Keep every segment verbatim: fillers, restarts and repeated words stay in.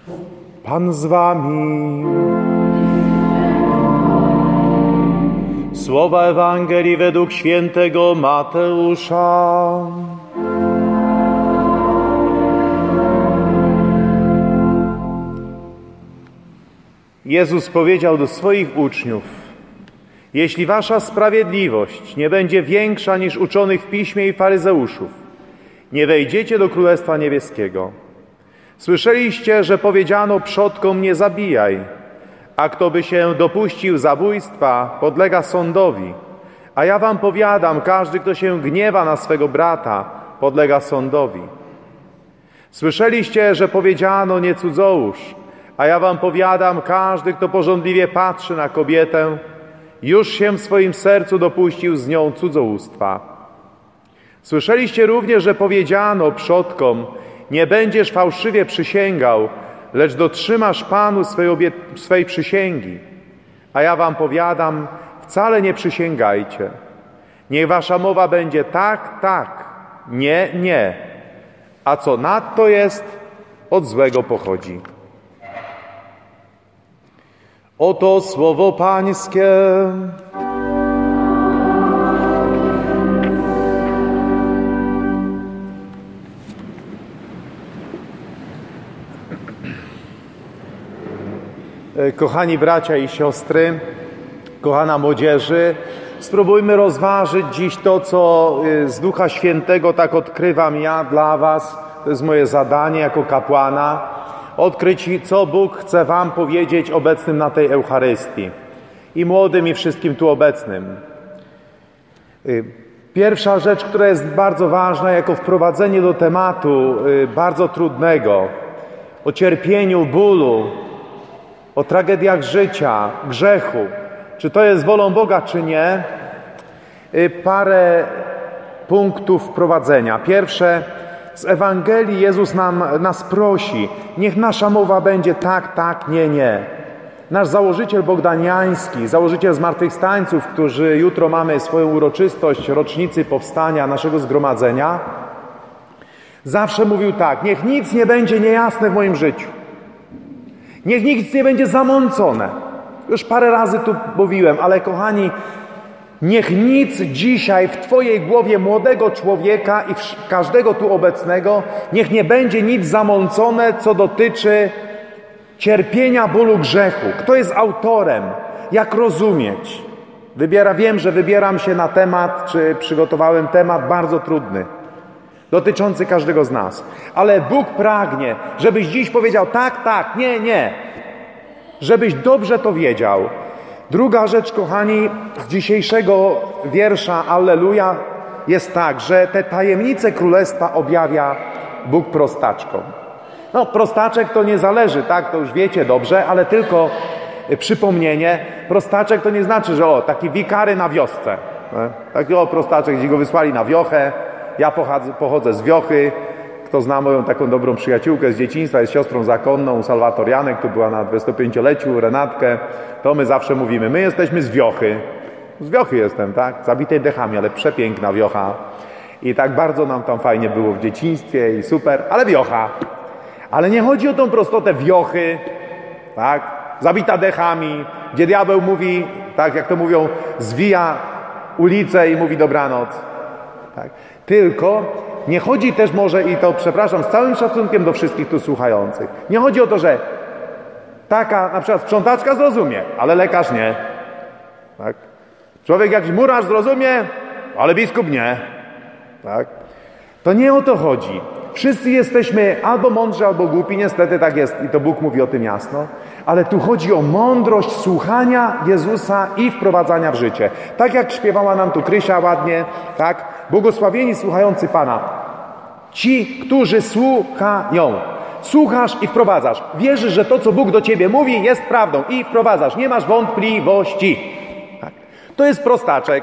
Pan z wami. Słowa Ewangelii według świętego Mateusza. Jezus powiedział do swoich uczniów: jeśli wasza sprawiedliwość nie będzie większa niż uczonych w piśmie i faryzeuszów, nie wejdziecie do Królestwa Niebieskiego. Słyszeliście, że powiedziano przodkom: nie zabijaj, a kto by się dopuścił zabójstwa, podlega sądowi. A ja wam powiadam, każdy, kto się gniewa na swego brata, podlega sądowi. Słyszeliście, że powiedziano: nie cudzołóż, a ja wam powiadam, każdy, kto pożądliwie patrzy na kobietę, już się w swoim sercu dopuścił z nią cudzołóstwa. Słyszeliście również, że powiedziano przodkom: nie będziesz fałszywie przysięgał, lecz dotrzymasz Panu swej, obie... swej przysięgi. A ja wam powiadam, wcale nie przysięgajcie. Niech wasza mowa będzie tak, tak, nie, nie. A co nadto jest, od złego pochodzi. Oto słowo Pańskie. Kochani bracia i siostry, kochana młodzieży, spróbujmy rozważyć dziś to, co z Ducha Świętego tak odkrywam ja dla was. To jest moje zadanie jako kapłana. Odkryć, co Bóg chce wam powiedzieć obecnym na tej Eucharystii. I młodym, i wszystkim tu obecnym. Pierwsza rzecz, która jest bardzo ważna, jako wprowadzenie do tematu bardzo trudnego, o cierpieniu, bólu, o tragediach życia, grzechu, czy to jest wolą Boga, czy nie, parę punktów wprowadzenia. Pierwsze, z Ewangelii Jezus nam, nas prosi, niech nasza mowa będzie tak, tak, nie, nie. Nasz założyciel bogdaniański, założyciel zmartwychwstańców, którzy jutro mamy swoją uroczystość rocznicy powstania naszego zgromadzenia, zawsze mówił tak: niech nic nie będzie niejasne w moim życiu. Niech nic nie będzie zamącone. Już parę razy tu mówiłem, ale kochani, niech nic dzisiaj w twojej głowie młodego człowieka i każdego tu obecnego, niech nie będzie nic zamącone, co dotyczy cierpienia, bólu, grzechu. Kto jest autorem? Jak rozumieć? Wybiera, wiem, że wybieram się na temat, czy przygotowałem temat bardzo trudny, dotyczący każdego z nas. Ale Bóg pragnie, żebyś dziś powiedział tak, tak, nie, nie. Żebyś dobrze to wiedział. Druga rzecz, kochani, z dzisiejszego wiersza Alleluja jest tak, że te tajemnice Królestwa objawia Bóg prostaczkom. No, prostaczek to nie zależy, tak? To już wiecie dobrze, ale tylko przypomnienie. Prostaczek to nie znaczy, że o, taki wikary na wiosce. Nie? Taki o, prostaczek, gdzie go wysłali na wiochę. Ja pochodzę, pochodzę z Wiochy. Kto zna moją taką dobrą przyjaciółkę z dzieciństwa, jest siostrą zakonną Salwatorianek, tu była na dwudziestopięcioleciu, Renatkę, to my zawsze mówimy, my jesteśmy z Wiochy. Z Wiochy jestem, tak? Zabitej dechami, ale przepiękna Wiocha. I tak bardzo nam tam fajnie było w dzieciństwie i super, ale Wiocha. Ale nie chodzi o tą prostotę Wiochy, tak? Zabita dechami, gdzie diabeł mówi, tak jak to mówią, zwija ulicę i mówi dobranoc. Tak? Tylko nie chodzi też może, i to przepraszam z całym szacunkiem do wszystkich tu słuchających, nie chodzi o to, że taka na przykład sprzątaczka zrozumie, ale lekarz nie. Tak? Człowiek jakiś murarz zrozumie, ale biskup nie. Tak? To nie o to chodzi. Wszyscy jesteśmy albo mądrzy, albo głupi, niestety tak jest i to Bóg mówi o tym jasno, ale tu chodzi o mądrość słuchania Jezusa i wprowadzania w życie. Tak jak śpiewała nam tu Krysia ładnie, tak? Błogosławieni słuchający Pana. Ci, którzy słuchają. Słuchasz i wprowadzasz. Wierzysz, że to, co Bóg do ciebie mówi, jest prawdą i wprowadzasz. Nie masz wątpliwości. Tak. To jest prostaczek.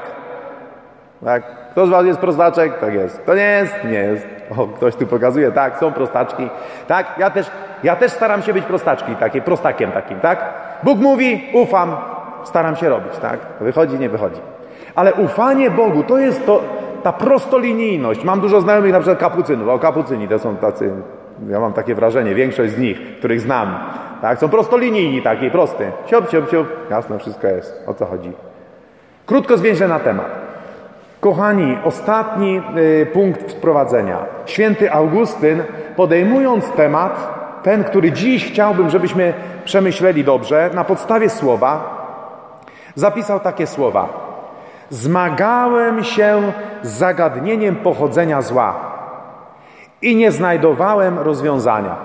Tak. Kto z was jest prostaczek? Tak jest. To nie jest? Nie jest. O, ktoś tu pokazuje. Tak, są prostaczki. Tak, ja też, ja też staram się być prostaczki, takiej, prostakiem takim, tak? Bóg mówi, ufam, staram się robić, tak? Wychodzi, nie wychodzi. Ale ufanie Bogu, to jest to, ta prostolinijność. Mam dużo znajomych, na przykład kapucynów. O, kapucyni to są tacy Ja mam takie wrażenie, większość z nich, których znam, tak, są prostolinijni, taki prosty. Siop, siop, siop, jasne, wszystko jest. O co chodzi? Krótko zwięźle na temat. Kochani, ostatni y, punkt wprowadzenia. Święty Augustyn, podejmując temat, ten, który dziś chciałbym, żebyśmy przemyśleli dobrze, na podstawie słowa, zapisał takie słowa. Zmagałem się z zagadnieniem pochodzenia zła i nie znajdowałem rozwiązania.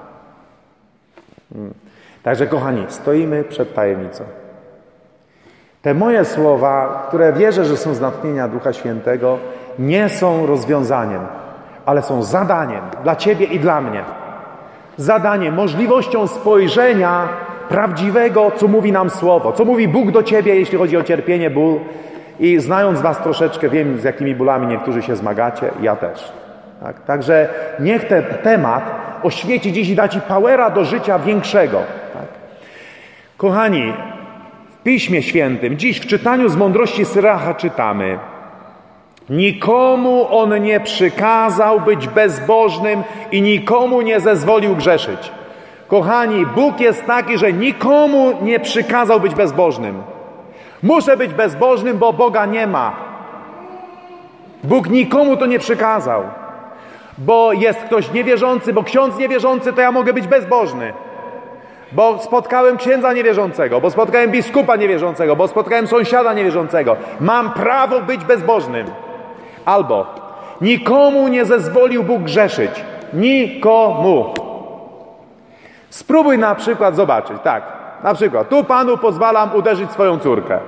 Hmm. Także, kochani, stoimy przed tajemnicą. Te moje słowa, które wierzę, że są z natchnienia Ducha Świętego, nie są rozwiązaniem, ale są zadaniem dla Ciebie i dla mnie. Zadaniem, możliwością spojrzenia prawdziwego, co mówi nam Słowo, co mówi Bóg do Ciebie, jeśli chodzi o cierpienie, ból. I znając Was troszeczkę, wiem, z jakimi bólami niektórzy się zmagacie, ja też. Tak? Także niech ten temat oświeci dziś i da Ci powera do życia większego. Tak? Kochani, w Piśmie Świętym, dziś w czytaniu z Mądrości Syracha czytamy: nikomu on nie przykazał być bezbożnym i nikomu nie zezwolił grzeszyć. Kochani, Bóg jest taki, że nikomu nie przykazał być bezbożnym. Muszę być bezbożnym, bo Boga nie ma. Bóg nikomu to nie przykazał. Bo jest ktoś niewierzący, bo ksiądz niewierzący, to ja mogę być bezbożny. Bo spotkałem księdza niewierzącego, bo spotkałem biskupa niewierzącego, bo spotkałem sąsiada niewierzącego. Mam prawo być bezbożnym. Albo nikomu nie zezwolił Bóg grzeszyć. Nikomu. Spróbuj na przykład zobaczyć, tak, na przykład, tu Panu pozwalam uderzyć swoją córkę.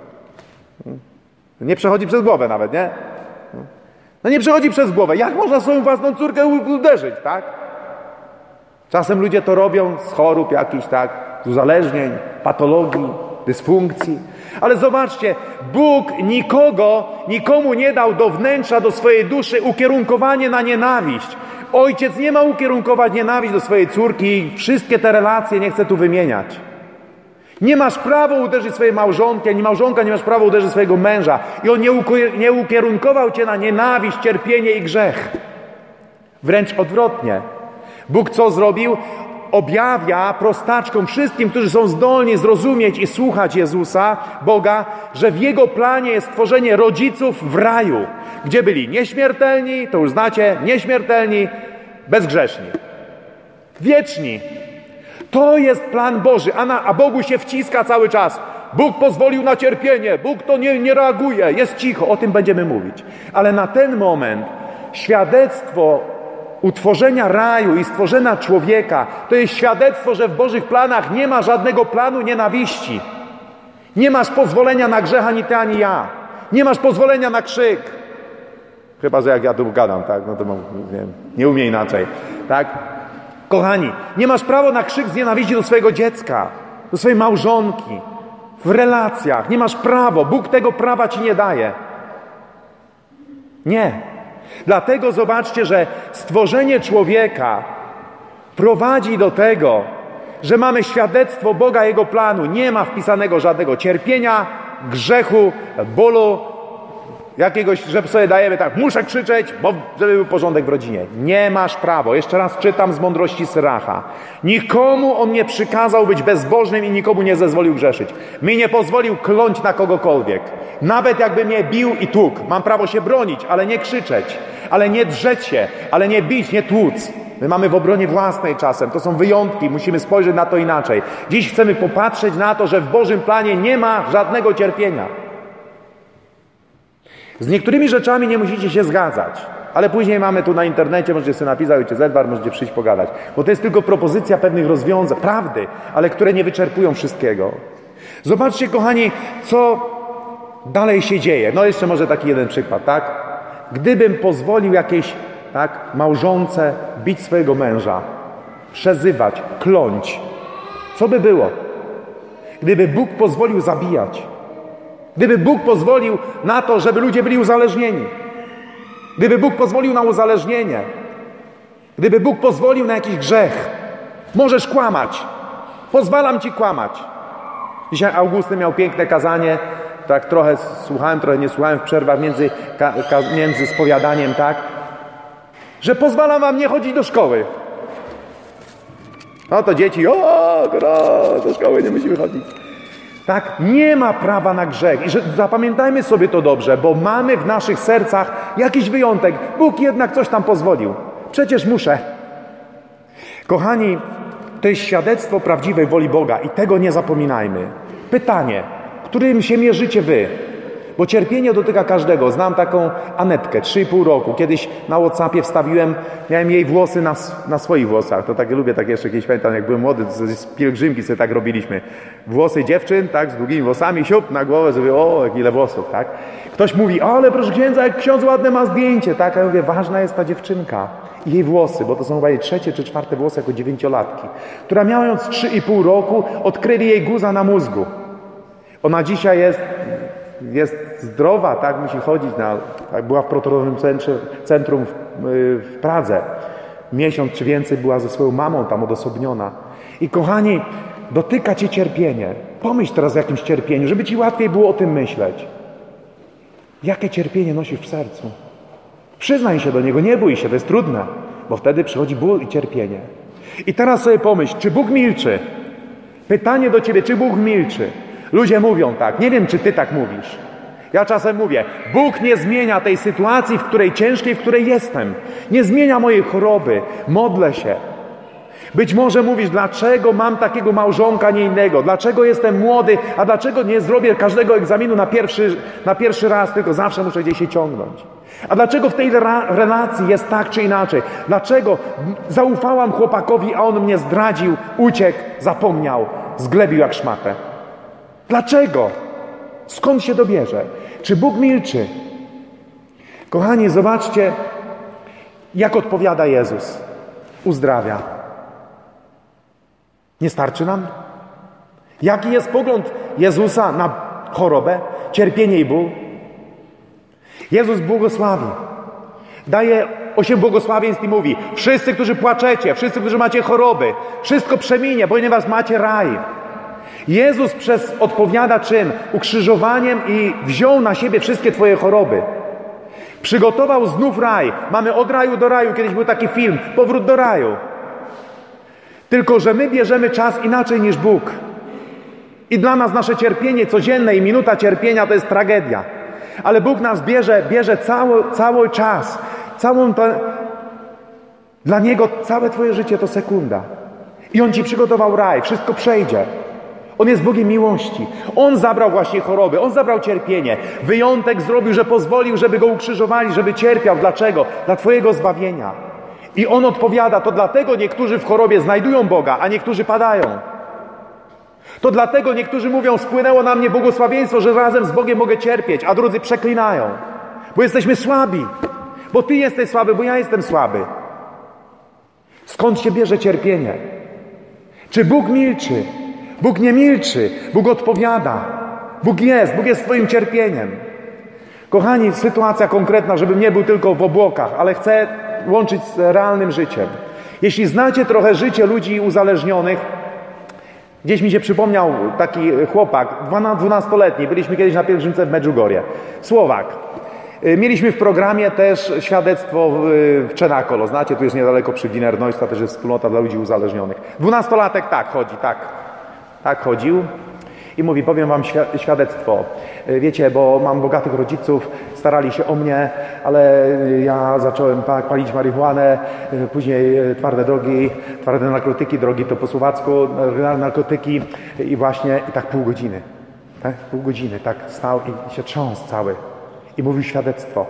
Nie przechodzi przez głowę nawet, nie? No nie przechodzi przez głowę. Jak można swoją własną córkę uderzyć, tak? Czasem ludzie to robią z chorób jakichś, tak, z uzależnień, patologii, dysfunkcji. Ale zobaczcie, Bóg nikogo, nikomu nie dał do wnętrza, do swojej duszy ukierunkowanie na nienawiść. Ojciec nie ma ukierunkować nienawiść do swojej córki. Wszystkie te relacje nie chcę tu wymieniać. Nie masz prawa uderzyć swojej małżonki, ani małżonka nie masz prawa uderzyć swojego męża. I on nie, uku- nie ukierunkował cię na nienawiść, cierpienie i grzech. Wręcz odwrotnie. Bóg co zrobił? Objawia prostaczkom, wszystkim, którzy są zdolni zrozumieć i słuchać Jezusa, Boga, że w Jego planie jest stworzenie rodziców w raju, gdzie byli nieśmiertelni, to już znacie, nieśmiertelni, bezgrzeszni, wieczni. To jest plan Boży, a, na, a Bogu się wciska cały czas. Bóg pozwolił na cierpienie, Bóg to nie, nie reaguje, jest cicho, o tym będziemy mówić. Ale na ten moment świadectwo utworzenia raju i stworzenia człowieka to jest świadectwo, że w Bożych planach nie ma żadnego planu nienawiści. Nie masz pozwolenia na grzech ani ty, ani ja. Nie masz pozwolenia na krzyk. Chyba że jak ja tu gadam, tak? No to mam, nie wiem, nie umiem inaczej. Tak? Kochani, nie masz prawa na krzyk z nienawiści do swojego dziecka, do swojej małżonki, w relacjach. Nie masz prawa. Bóg tego prawa ci nie daje. Nie. Dlatego zobaczcie, że stworzenie człowieka prowadzi do tego, że mamy świadectwo Boga, Jego planu. Nie ma wpisanego żadnego cierpienia, grzechu, bólu, jakiegoś, że sobie dajemy tak, muszę krzyczeć, bo żeby był porządek w rodzinie. Nie masz prawa. Jeszcze raz czytam z Mądrości Syracha. Nikomu on nie przykazał być bezbożnym i nikomu nie zezwolił grzeszyć. Mi nie pozwolił kląć na kogokolwiek. Nawet jakby mnie bił i tłukł. Mam prawo się bronić, ale nie krzyczeć, ale nie drzeć się, ale nie bić, nie tłuc. My mamy w obronie własnej czasem. To są wyjątki. Musimy spojrzeć na to inaczej. Dziś chcemy popatrzeć na to, że w Bożym planie nie ma żadnego cierpienia. Z niektórymi rzeczami nie musicie się zgadzać, ale później mamy tu na internecie, możecie sobie napisać, ojciec Edward, możecie przyjść pogadać, bo to jest tylko propozycja pewnych rozwiązań, prawdy, ale które nie wyczerpują wszystkiego. Zobaczcie, kochani, co dalej się dzieje. No jeszcze może taki jeden przykład, tak? Gdybym pozwolił jakiejś, tak, małżonce bić swojego męża, przezywać, kląć, co by było? Gdyby Bóg pozwolił zabijać, gdyby Bóg pozwolił na to, żeby ludzie byli uzależnieni, gdyby Bóg pozwolił na uzależnienie, gdyby Bóg pozwolił na jakiś grzech, możesz kłamać, pozwalam ci kłamać. Dzisiaj Augustyn miał piękne kazanie, tak trochę słuchałem, trochę nie słuchałem w przerwach między, ka, ka, między spowiadaniem, tak, że pozwalam wam nie chodzić do szkoły. No to dzieci, o, gra, do szkoły nie musimy chodzić. Tak, nie ma prawa na grzech. I że zapamiętajmy sobie to dobrze, bo mamy w naszych sercach jakiś wyjątek. Bóg jednak coś tam pozwolił. Przecież muszę. Kochani, to jest świadectwo prawdziwej woli Boga i tego nie zapominajmy. Pytanie, którym się mierzycie wy? Bo cierpienie dotyka każdego. Znam taką Anetkę, trzy i pół roku. Kiedyś na WhatsAppie wstawiłem, miałem jej włosy na, na swoich włosach. To takie lubię, tak jeszcze kiedyś pamiętam, jak byłem młody, z pielgrzymki sobie tak robiliśmy. Włosy dziewczyn, tak, z długimi włosami, siup, na głowę sobie, o, ile włosów, tak. Ktoś mówi, ale proszę księdza, jak ksiądz ładne ma zdjęcie, tak. A ja mówię, ważna jest ta dziewczynka i jej włosy, bo to są chyba jej trzecie czy czwarte włosy jako dziewięciolatki, która mając trzy i pół roku odkryli jej guza na mózgu. Ona dzisiaj jest... jest zdrowa, tak, musi chodzić na, tak, była w protonowym centrum w, w Pradze. Miesiąc czy więcej była ze swoją mamą tam odosobniona. I kochani, dotyka cię cierpienie. Pomyśl teraz o jakimś cierpieniu, żeby ci łatwiej było o tym myśleć. Jakie cierpienie nosisz w sercu? Przyznaj się do niego, nie bój się, to jest trudne, bo wtedy przychodzi ból i cierpienie. I teraz sobie pomyśl, czy Bóg milczy? Pytanie do ciebie, czy Bóg milczy? Ludzie mówią tak, nie wiem, czy ty tak mówisz. Ja czasem mówię, Bóg nie zmienia tej sytuacji, w której ciężkiej, w której jestem. Nie zmienia mojej choroby. Modlę się. Być może mówisz, dlaczego mam takiego małżonka, nie innego? Dlaczego jestem młody, a dlaczego nie zrobię każdego egzaminu na pierwszy, na pierwszy raz, tylko zawsze muszę gdzieś się ciągnąć? A dlaczego w tej relacji jest tak czy inaczej? Dlaczego zaufałam chłopakowi, a on mnie zdradził, uciekł, zapomniał, zglebił jak szmatę? Dlaczego? Skąd się dobierze? Czy Bóg milczy? Kochani, zobaczcie, jak odpowiada Jezus. Uzdrawia. Nie starczy nam? Jaki jest pogląd Jezusa na chorobę, cierpienie i ból? Jezus błogosławi. Daje osiem błogosławieństw i mówi: wszyscy, którzy płaczecie, wszyscy, którzy macie choroby, wszystko przeminie, ponieważ macie raj. Jezus przez odpowiada czym? Ukrzyżowaniem i wziął na siebie wszystkie twoje choroby. Przygotował znów raj. Mamy od raju do raju. Kiedyś był taki film, Powrót do raju. Tylko że my bierzemy czas inaczej niż Bóg. I dla nas nasze cierpienie codzienne i minuta cierpienia to jest tragedia. Ale Bóg nas bierze, bierze cały, cały czas. Całą to... Dla Niego całe twoje życie to sekunda. I On ci przygotował raj. Wszystko przejdzie. On jest Bogiem miłości. On zabrał właśnie choroby. On zabrał cierpienie. Wyjątek zrobił, że pozwolił, żeby Go ukrzyżowali, żeby cierpiał. Dlaczego? Dla twojego zbawienia. I On odpowiada. To dlatego niektórzy w chorobie znajdują Boga, a niektórzy padają. To dlatego niektórzy mówią: spłynęło na mnie błogosławieństwo, że razem z Bogiem mogę cierpieć, a drudzy przeklinają. Bo jesteśmy słabi. Bo ty jesteś słaby, bo ja jestem słaby. Skąd się bierze cierpienie? Czy Bóg milczy? Bóg nie milczy. Bóg odpowiada. Bóg jest. Bóg jest twoim cierpieniem. Kochani, sytuacja konkretna, żebym nie był tylko w obłokach, ale chcę łączyć z realnym życiem. Jeśli znacie trochę życie ludzi uzależnionych, gdzieś mi się przypomniał taki chłopak, dwunastoletni, byliśmy kiedyś na pielgrzymce w Medjugorje, Słowak. Mieliśmy w programie też świadectwo w Czenakolo. Znacie, tu jest niedaleko przy Wienernoista, też jest wspólnota dla ludzi uzależnionych. Dwunastolatek tak chodzi, tak. Tak chodził i mówi: powiem wam świadectwo. Wiecie, bo mam bogatych rodziców, starali się o mnie, ale ja zacząłem palić marihuanę, później twarde drogi, twarde narkotyki, drogi to po słowacku, narkotyki i właśnie i tak pół godziny. Tak? Pół godziny tak stał i się trząsł cały. I mówił świadectwo.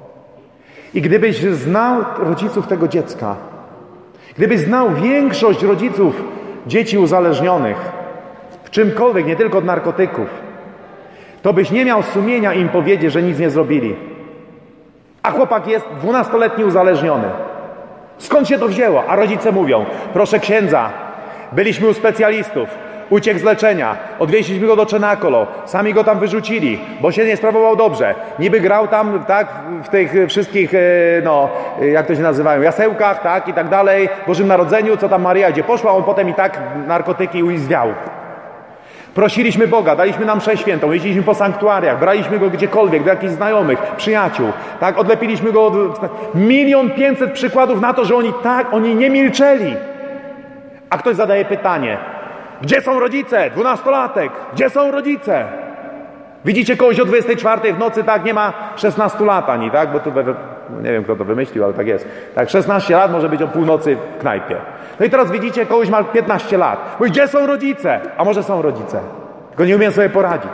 I gdybyś znał rodziców tego dziecka, gdybyś znał większość rodziców dzieci uzależnionych w czymkolwiek, nie tylko od narkotyków, to byś nie miał sumienia im powiedzieć, że nic nie zrobili. A chłopak jest dwunastoletni uzależniony. Skąd się to wzięło? A rodzice mówią: proszę księdza, byliśmy u specjalistów, uciekł z leczenia, odwieźliśmy go do Czenakolo, sami go tam wyrzucili, bo się nie sprawował dobrze. Niby grał tam, tak, w tych wszystkich, no, jak to się nazywają, jasełkach, tak, i tak dalej, w Bożym Narodzeniu, co tam Maryja gdzie poszła, on potem i tak narkotyki uizwiał. Prosiliśmy Boga, daliśmy nam mszę świętą, jeździliśmy po sanktuariach, braliśmy go gdziekolwiek, do jakichś znajomych, przyjaciół, tak, odlepiliśmy go od... Milion pięćset przykładów na to, że oni tak, oni nie milczeli. A ktoś zadaje pytanie, gdzie są rodzice? Dwunastolatek, gdzie są rodzice? Widzicie kogoś o dwudziestej czwartej w nocy, tak, nie ma szesnastu lat ani, tak, bo tu we, nie wiem kto to wymyślił, ale tak jest. Tak, szesnaście lat może być o północy w knajpie. No i teraz widzicie, kogoś ma piętnaście lat. Mówi, gdzie są rodzice? A może są rodzice? Tylko nie umiem sobie poradzić.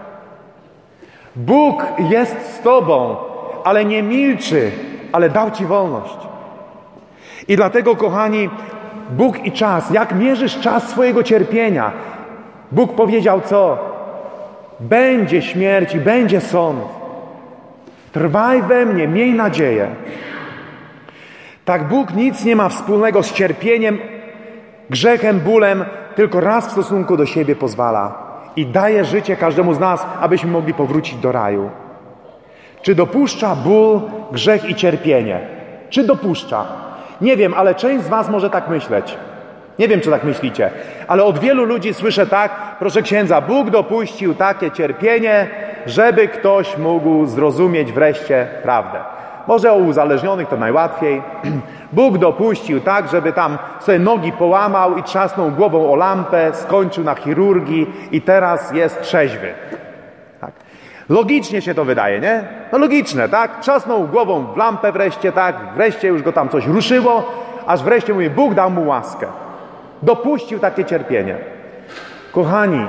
Bóg jest z tobą, ale nie milczy, ale dał ci wolność. I dlatego, kochani, Bóg i czas, jak mierzysz czas swojego cierpienia? Bóg powiedział co? Będzie śmierć i będzie sąd. Trwaj we mnie, miej nadzieję. Tak Bóg nic nie ma wspólnego z cierpieniem, grzechem, bólem, tylko raz w stosunku do siebie pozwala i daje życie każdemu z nas, abyśmy mogli powrócić do raju. Czy dopuszcza ból, grzech i cierpienie? Czy dopuszcza? Nie wiem, ale część z was może tak myśleć. Nie wiem, czy tak myślicie, ale od wielu ludzi słyszę tak, proszę księdza, Bóg dopuścił takie cierpienie, żeby ktoś mógł zrozumieć wreszcie prawdę. Może o uzależnionych to najłatwiej. Bóg dopuścił tak, żeby tam sobie nogi połamał i trzasnął głową o lampę, skończył na chirurgii i teraz jest trzeźwy. Tak. Logicznie się to wydaje, nie? No logiczne, tak? Trzasnął głową w lampę wreszcie, tak? Wreszcie już go tam coś ruszyło, aż wreszcie mówi, Bóg dał mu łaskę. Dopuścił takie cierpienie. Kochani,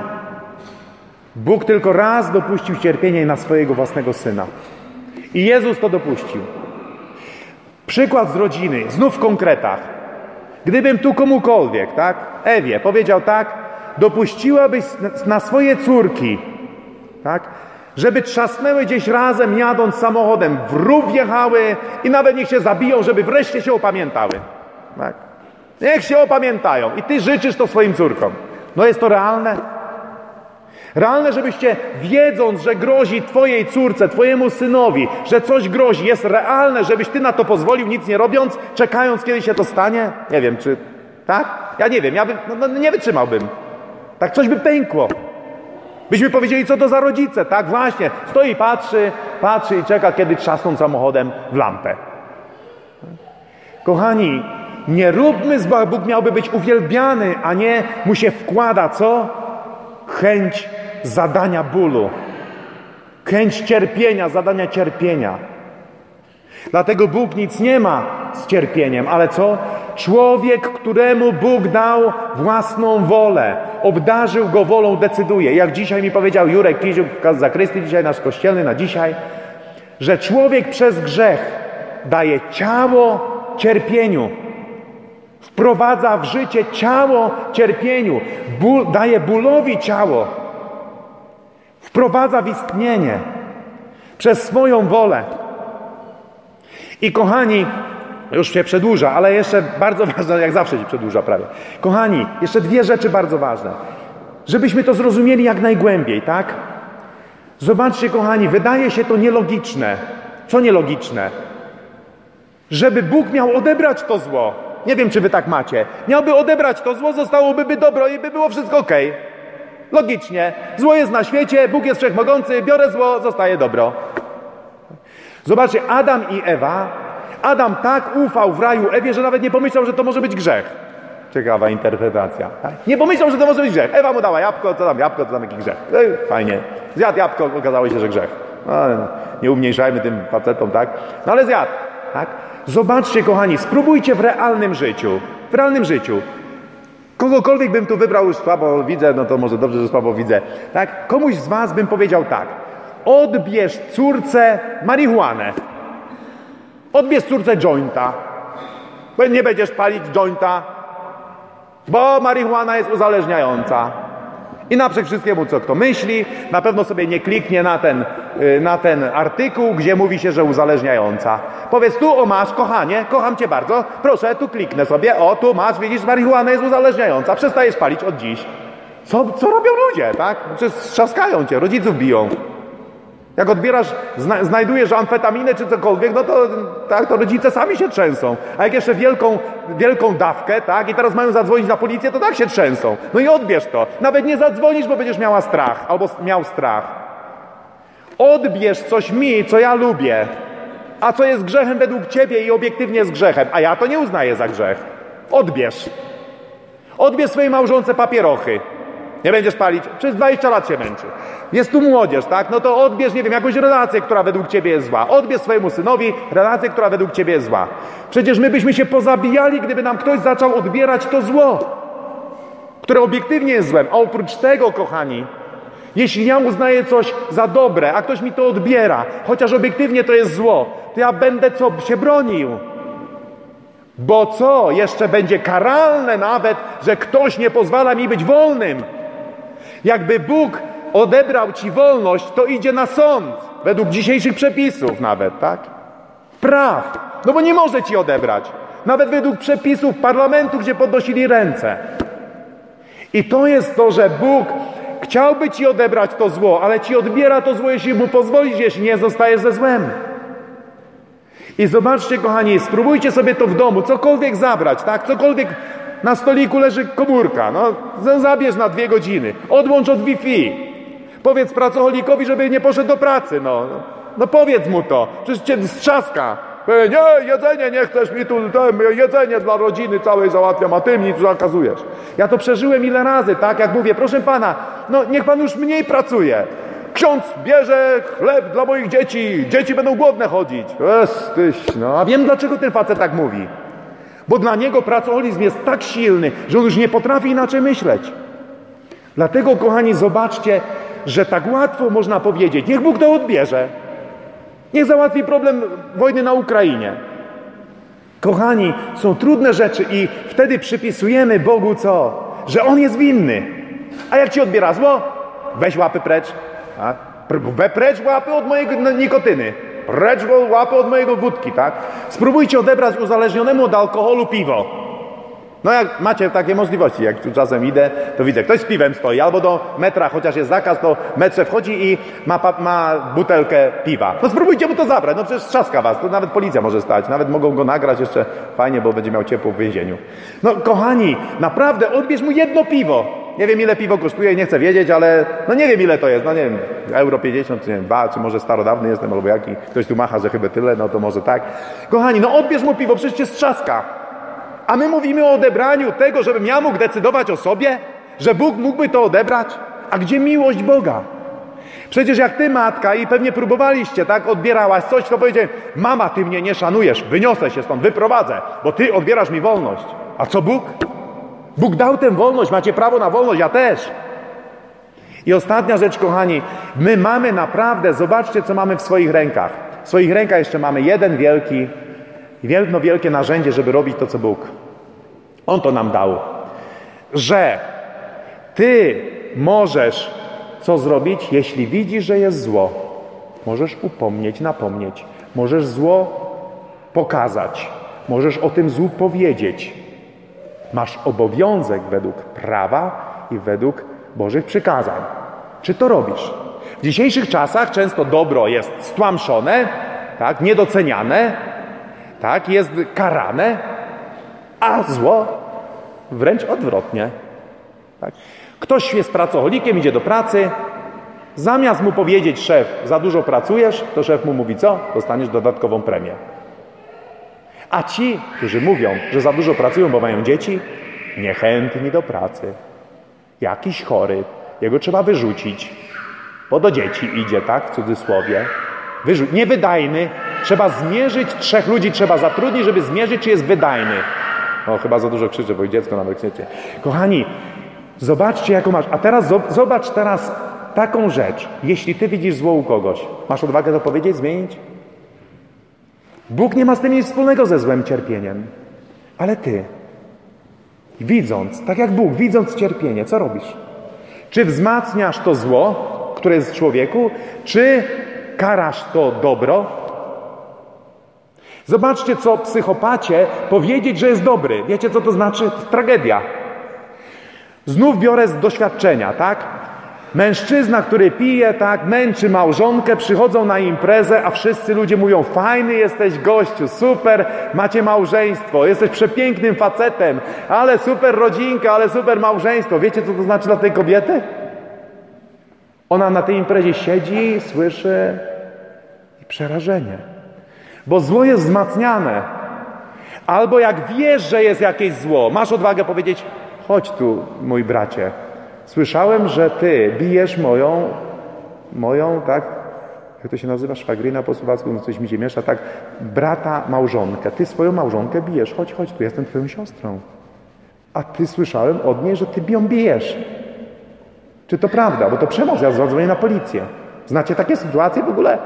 Bóg tylko raz dopuścił cierpienie na swojego własnego Syna. I Jezus to dopuścił. Przykład z rodziny, znów w konkretach. Gdybym tu komukolwiek, tak, Ewie, powiedział tak, dopuściłabyś na swoje córki, tak, żeby trzasnęły gdzieś razem, jadąc samochodem, w rów wjechały i nawet niech się zabiją, żeby wreszcie się opamiętały. Tak. Niech się opamiętają. I ty życzysz to swoim córkom. No jest to realne? Realne, żebyście wiedząc, że grozi twojej córce, twojemu synowi, że coś grozi, jest realne, żebyś ty na to pozwolił, nic nie robiąc, czekając, kiedy się to stanie? Nie wiem, czy... Tak? Ja nie wiem, ja bym, no, no, nie wytrzymałbym. Tak coś by pękło. Byśmy powiedzieli, co to za rodzice, tak? Właśnie, stoi, patrzy, patrzy i czeka, kiedy trzasną samochodem w lampę. Kochani, nie róbmy z Boga, Bóg miałby być uwielbiany, a nie mu się wkłada, co? Chęć zadania bólu. Chęć cierpienia, zadania cierpienia. Dlatego Bóg nic nie ma z cierpieniem, ale co? Człowiek, któremu Bóg dał własną wolę, obdarzył go wolą, decyduje. Jak dzisiaj mi powiedział Jurek Kiziuk z zakrystii, dzisiaj nasz kościelny na dzisiaj, że człowiek przez grzech daje ciało cierpieniu. Wprowadza w życie ciało cierpieniu. Ból, daje bólowi ciało. Wprowadza w istnienie. Przez swoją wolę. I kochani, już się przedłuża, ale jeszcze bardzo ważne, jak zawsze się przedłuża prawie. Kochani, jeszcze dwie rzeczy bardzo ważne. Żebyśmy to zrozumieli jak najgłębiej, tak? Zobaczcie, kochani, wydaje się to nielogiczne. Co nielogiczne? Żeby Bóg miał odebrać to zło. Nie wiem, czy wy tak macie. Miałby odebrać to zło, zostałoby by dobro i by było wszystko okej. Logicznie. Zło jest na świecie, Bóg jest wszechmogący, biorę zło, zostaje dobro. Zobaczcie, Adam i Ewa. Adam tak ufał w raju Ewie, że nawet nie pomyślał, że to może być grzech. Ciekawa interpretacja. Tak? Nie pomyślał, że to może być grzech. Ewa mu dała jabłko, co tam jabłko, co tam jakiś grzech. Ej, fajnie. Zjadł jabłko, okazało się, że grzech. No, nie umniejszajmy tym facetom, tak? No ale zjadł. Tak? Zobaczcie, kochani, spróbujcie w realnym życiu. W realnym życiu. Kogokolwiek bym tu wybrał, już słabo widzę, no to może dobrze, że słabo widzę. Tak? Komuś z was bym powiedział tak. Odbierz córce marihuanę. Odbierz córce jointa. Bo nie będziesz palić jointa, bo marihuana jest uzależniająca. I naprzeciw wszystkiemu, co kto myśli, na pewno sobie nie kliknie na ten, na ten artykuł, gdzie mówi się, że uzależniająca. Powiedz tu, o masz, kochanie, kocham cię bardzo, proszę, tu kliknę sobie, o, tu masz, widzisz, marihuana jest uzależniająca, przestajesz palić od dziś. Co, co robią ludzie, tak? Przecież trzaskają cię, rodziców biją. Jak odbierasz, zna, znajdujesz amfetaminę czy cokolwiek, no to, tak, to rodzice sami się trzęsą. A jak jeszcze wielką, wielką dawkę, tak, i teraz mają zadzwonić na policję, to tak się trzęsą. No i odbierz to. Nawet nie zadzwonisz, bo będziesz miała strach, albo miał strach. Odbierz coś mi, co ja lubię, a co jest grzechem według ciebie i obiektywnie jest grzechem, a ja to nie uznaję za grzech. Odbierz. Odbierz swojej małżonce papierochy. Nie będziesz palić. Przez dwadzieścia lat się męczy. Jest tu młodzież, tak? No to odbierz, nie wiem, jakąś relację, która według ciebie jest zła. Odbierz swojemu synowi relację, która według ciebie jest zła. Przecież my byśmy się pozabijali, gdyby nam ktoś zaczął odbierać to zło, które obiektywnie jest złem. A oprócz tego, kochani, jeśli ja uznaję coś za dobre, a ktoś mi to odbiera, chociaż obiektywnie to jest zło, to ja będę co? Się bronił. Bo co? Jeszcze będzie karalne nawet, że ktoś nie pozwala mi być wolnym. Jakby Bóg odebrał ci wolność, to idzie na sąd. Według dzisiejszych przepisów nawet, tak? Praw. No bo nie może ci odebrać. Nawet według przepisów parlamentu, gdzie podnosili ręce. I to jest to, że Bóg chciałby ci odebrać to zło, ale ci odbiera to zło, jeśli mu pozwolisz, jeśli nie, zostajesz ze złem. I zobaczcie, kochani, spróbujcie sobie to w domu, cokolwiek zabrać, tak? Cokolwiek na stoliku leży komórka, no zabierz na dwie godziny, odłącz od Wi-Fi. Powiedz pracocholikowi, żeby nie poszedł do pracy, no. No powiedz mu to, przecież cię strzaska. Nie, jedzenie nie chcesz mi tu, jedzenie dla rodziny całej załatwiam, a ty mi tu zakazujesz. Ja to przeżyłem ile razy, tak? Jak mówię, proszę pana, no niech pan już mniej pracuje. Ksiądz bierze chleb dla moich dzieci, dzieci będą głodne chodzić. Estyś, no a wiem, dlaczego ten facet tak mówi. Bo dla niego pracoholizm jest tak silny, że on już nie potrafi inaczej myśleć. Dlatego, kochani, zobaczcie, że tak łatwo można powiedzieć, niech Bóg to odbierze. Niech załatwi problem wojny na Ukrainie. Kochani, są trudne rzeczy i wtedy przypisujemy Bogu co? Że On jest winny. A jak ci odbiera zło? Weź łapy precz. A? Precz łapy od mojej nikotyny. Precz łapy od mojego wódki, tak? Spróbujcie odebrać uzależnionemu od alkoholu piwo. No jak macie takie możliwości, jak tu czasem idę, to widzę, ktoś z piwem stoi, albo do metra, chociaż jest zakaz, to w metrze wchodzi i ma, ma butelkę piwa. No spróbujcie mu to zabrać, no przecież trzaska was, to nawet policja może stać, nawet mogą go nagrać jeszcze fajnie, bo będzie miał ciepło w więzieniu. No kochani, naprawdę odbierz mu jedno piwo. Nie wiem, ile piwo kosztuje, nie chcę wiedzieć, ale no nie wiem, ile to jest, no nie wiem, euro pięćdziesiąt, czy nie wiem, dwa, czy może starodawny jestem, albo jaki, ktoś tu macha, że chyba tyle, no to może tak. Kochani, no odbierz mu piwo, przecież cię strzaska. A my mówimy o odebraniu tego, żebym ja mógł decydować o sobie? Że Bóg mógłby to odebrać? A gdzie miłość Boga? Przecież jak ty, matka, i pewnie próbowaliście, tak, odbierałaś coś, to powiedziałem, mama, ty mnie nie szanujesz, wyniosę się stąd, wyprowadzę, bo ty odbierasz mi wolność. A co Bóg? Bóg dał tę wolność, macie prawo na wolność, ja też. I ostatnia rzecz, kochani, my mamy naprawdę, zobaczcie, co mamy w swoich rękach. W swoich rękach jeszcze mamy jeden wielki, wielno wielkie narzędzie, żeby robić to, co Bóg. On to nam dał. Że ty możesz co zrobić, jeśli widzisz, że jest zło. Możesz upomnieć, napomnieć. Możesz zło pokazać. Możesz o tym złu powiedzieć. Masz obowiązek według prawa i według Bożych przykazań. Czy to robisz? W dzisiejszych czasach często dobro jest stłamszone, tak, niedoceniane, tak, jest karane, a zło wręcz odwrotnie. Tak. Ktoś jest pracocholikiem, idzie do pracy, zamiast mu powiedzieć szef, za dużo pracujesz, to szef mu mówi co? Dostaniesz dodatkową premię. A ci, którzy mówią, że za dużo pracują, bo mają dzieci, niechętni do pracy. Jakiś chory, jego trzeba wyrzucić, bo do dzieci idzie, tak, w cudzysłowie. Wyrzu- niewydajny, trzeba zmierzyć, trzech ludzi trzeba zatrudnić, żeby zmierzyć, czy jest wydajny. O, chyba za dużo krzyczę, bo i dziecko nawet krzyczy. Kochani, zobaczcie, jaką masz. A teraz zobacz teraz taką rzecz. Jeśli ty widzisz zło u kogoś, masz odwagę to powiedzieć, zmienić? Bóg nie ma z tym nic wspólnego ze złem, cierpieniem. Ale ty, widząc, tak jak Bóg, widząc cierpienie, co robisz? Czy wzmacniasz to zło, które jest w człowieku, czy karasz to dobro? Zobaczcie, co psychopacie powiedzieć, że jest dobry. Wiecie, co to znaczy? To jest tragedia. Znów biorę z doświadczenia, tak? Mężczyzna, który pije, tak, męczy małżonkę, przychodzą na imprezę, a wszyscy ludzie mówią, fajny jesteś gościu, super, macie małżeństwo, jesteś przepięknym facetem, ale super rodzinka, ale super małżeństwo. Wiecie, co to znaczy dla tej kobiety? Ona na tej imprezie siedzi, słyszy i przerażenie. Bo zło jest wzmacniane. Albo jak wiesz, że jest jakieś zło, masz odwagę powiedzieć, chodź tu, mój bracie. Słyszałem, że ty bijesz moją, moją, tak, jak to się nazywa, szwagryna po słowacku, no coś mi się miesza, tak, brata, małżonkę. Ty swoją małżonkę bijesz, chodź, chodź tu, jestem twoją siostrą. A ty słyszałem od niej, że ty ją bijesz. Czy to prawda? Bo to przemoc, ja zadzwonię na policję. Znacie takie sytuacje w ogóle?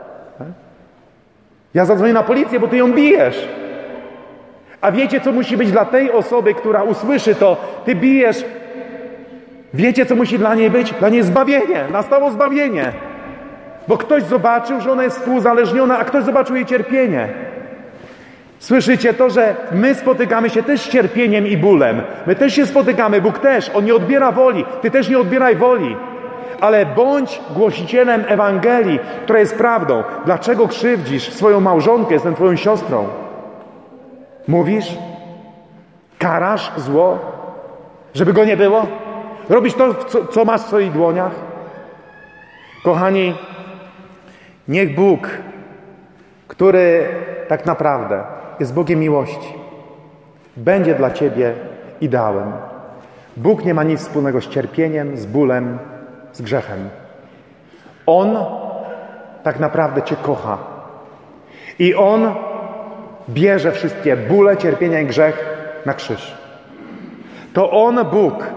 Ja zadzwonię na policję, bo ty ją bijesz. A wiecie, co musi być dla tej osoby, która usłyszy to, ty bijesz. Wiecie, co musi dla niej być? Dla niej zbawienie. Nastało zbawienie. Bo ktoś zobaczył, że ona jest współuzależniona, a ktoś zobaczył jej cierpienie. Słyszycie to, że my spotykamy się też z cierpieniem i bólem. My też się spotykamy, Bóg też. On nie odbiera woli. Ty też nie odbieraj woli. Ale bądź głosicielem Ewangelii, która jest prawdą. Dlaczego krzywdzisz swoją małżonkę? Jestem twoją siostrą. Mówisz? Karasz zło? Żeby go nie było? Robisz to, co, co masz w swoich dłoniach? Kochani, niech Bóg, który tak naprawdę jest Bogiem miłości, będzie dla ciebie ideałem. Bóg nie ma nic wspólnego z cierpieniem, z bólem, z grzechem. On tak naprawdę cię kocha. I On bierze wszystkie bóle, cierpienia i grzech na krzyż. To On, Bóg,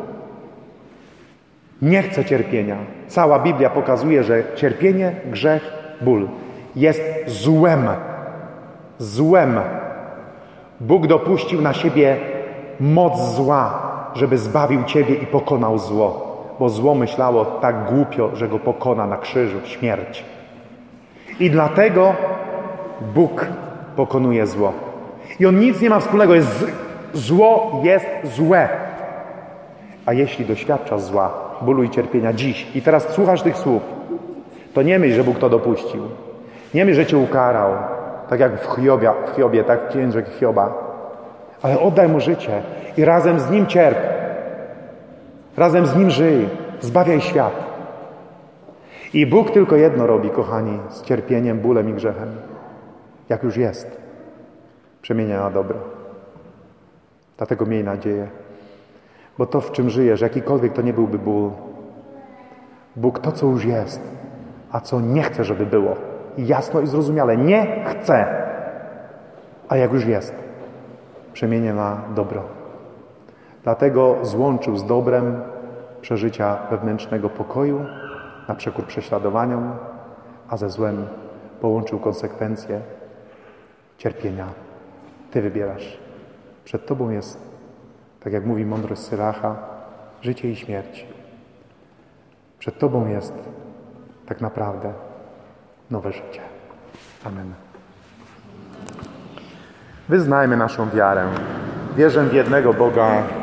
nie chce cierpienia. Cała Biblia pokazuje, że cierpienie, grzech, ból jest złem. Złem. Bóg dopuścił na siebie moc zła, żeby zbawił ciebie i pokonał zło. Bo zło myślało tak głupio, że go pokona na krzyżu, śmierć. I dlatego Bóg pokonuje zło. I On nic nie ma wspólnego. Jest z... Zło jest złe. A jeśli doświadczasz zła, bólu i cierpienia dziś i teraz słuchasz tych słów, to nie myśl, że Bóg to dopuścił. Nie myśl, że cię ukarał, tak jak w Hiobie, w Hiobie tak księżyk Hioba. Ale oddaj Mu życie i razem z Nim cierp. Razem z Nim żyj. Zbawiaj świat. I Bóg tylko jedno robi, kochani, z cierpieniem, bólem i grzechem. Jak już jest, przemienia na dobro. Dlatego miej nadzieję. Bo to, w czym żyjesz, jakikolwiek to nie byłby ból, Bóg to, co już jest, a co nie chce, żeby było, jasno i zrozumiale, nie chce, a jak już jest, przemienia na dobro. Dlatego złączył z dobrem przeżycia wewnętrznego pokoju na przekór prześladowaniom, a ze złem połączył konsekwencje cierpienia. Ty wybierasz. Przed Tobą jest, tak jak mówi mądrość Syracha, życie i śmierć. Przed Tobą jest tak naprawdę nowe życie. Amen. Wyznajmy naszą wiarę. Wierzę w jednego Boga,